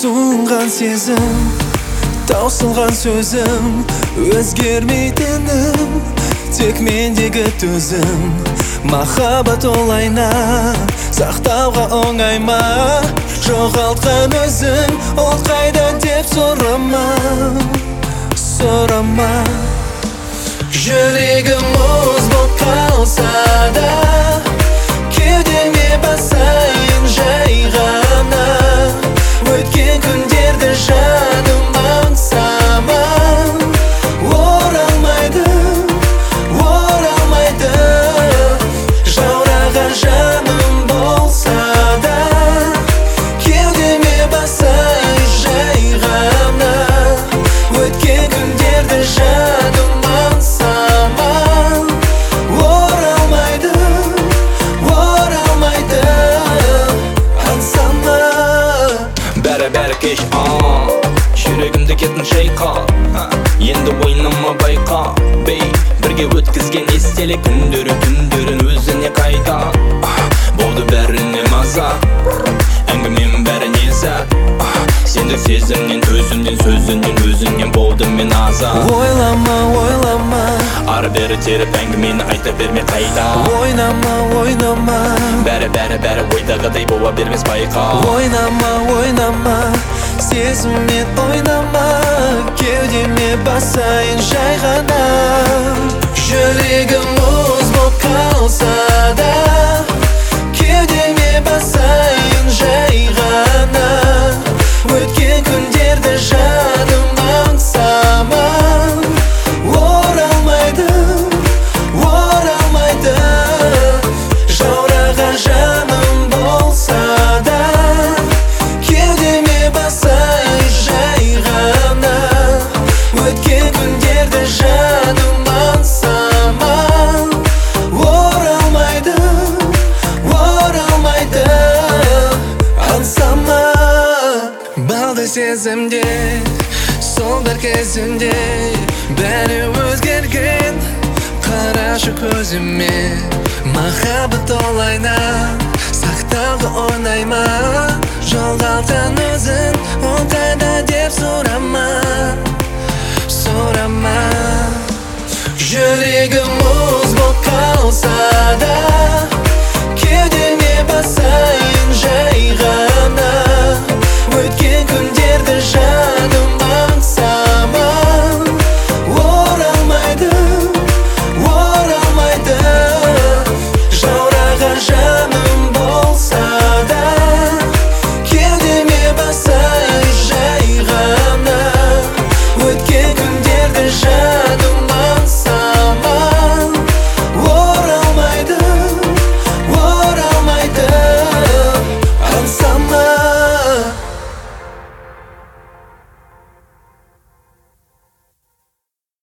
Суынған сезім, таусылған сөзім, өзгермейтінім тек мендегі төзім. Махаббат олайна сақтауға оңай ма? Жоғалтқан өзің ол қайда деп сұрама. Жүрегім мұз болып қалса да, кеудеме басайын жай ғана. Өткен күндерді жадым аңсама. Оралмайды жаураған жаным болса да, кеудеме басайын жай ғана. Өткен күндерді жадым аңсама. Оралмайды аңсама. Бәрі кеш, жүрегімді кетін шайқа. Енді ойнама байқа, бірге өткізген естелік күндерін өзіне қайта. Болды бәріне маза, әңгімем бәрі незат. Сендік сезімнен, төзімнен, сөзінен, өзіңнен болдым мен аза. Ойлама ары-бері теріп әңгімені айта берме қайта. Ойнама Бәрі ойдағыдай бола бермес байқа. Ойнама сезіммен ойнама. Кеудеме басайын жай ғана. Жүрегім мұз болып қалса да, кеудеме басайын жай ғана. Өткен күндерді жадым аңсама. Оралмайды жаураған жаным болса да, кеудеме басайын жай ғана. Өткен күндерді жадым аңсама. Оралмайды аңсама. Балды сезімде, сол бір кезімде бәрі өзгерген. Қарашы көзіме, махаббат олайна сақтауға оңай ма? Жоғалтқан өзің ол қайда деп сұрама. Жүрегім мұз болып қалса да, кеудеме басайын